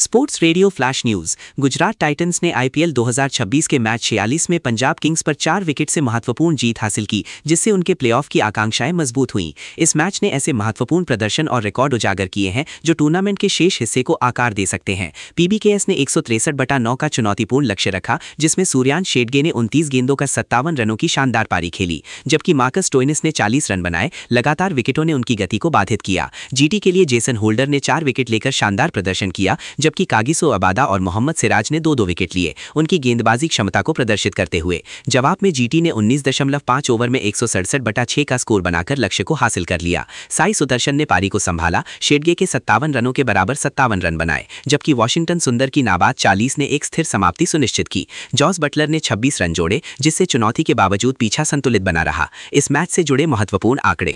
Sports radio flash news. Gujarat Titans ने IPL 2026 के match 46 में पंजाब किंग्स पर 4 विकेट से महत्वपूर्ण जीत हासिल की, जिससे उनके प्लेऑफ की आकांक्षाएं मजबूत हुईं। इस मैच ने ऐसे महत्वपूर्ण प्रदर्शन और रिकॉर्ड उजागर किए हैं जो टूर्नामेंट के शेष हिस्से को आकार दे सकते हैं। पीबीकेएस ने 163/9 का चुनौतीपूर्ण लक्ष्य रखा, जिसमें सूर्यांश शेडगे ने 29 गेंदों का 57 रनों की शानदार पारी खेली, जबकि मार्कस स्टोइनिस ने 40 रन बनाए। लगातार विकेटों ने उनकी गति को बाधित किया। जीटी के लिए जेसन होल्डर ने 4 विकेट लेकर शानदार प्रदर्शन किया, जबकि कागिसो अबादा और मोहम्मद सिराज ने 2-2 विकेट लिए, उनकी गेंदबाजी क्षमता को प्रदर्शित करते हुए। जवाब में जीटी ने 19.5 ओवर में 167/6 का स्कोर बनाकर लक्ष्य को हासिल कर लिया। साई सुदर्शन ने पारी को संभाला, शेडगे के 57 रनों के बराबर 57 रन बनाए, जबकि वॉशिंगटन सुंदर की नाबाद 40 ने एक स्थिर समाप्ति सुनिश्चित की। जॉस बटलर ने 26 रन जोड़े, जिससे चुनौती के बावजूद पीछा संतुलित बना रहा। इस मैच से जुड़े महत्वपूर्ण आंकड़े।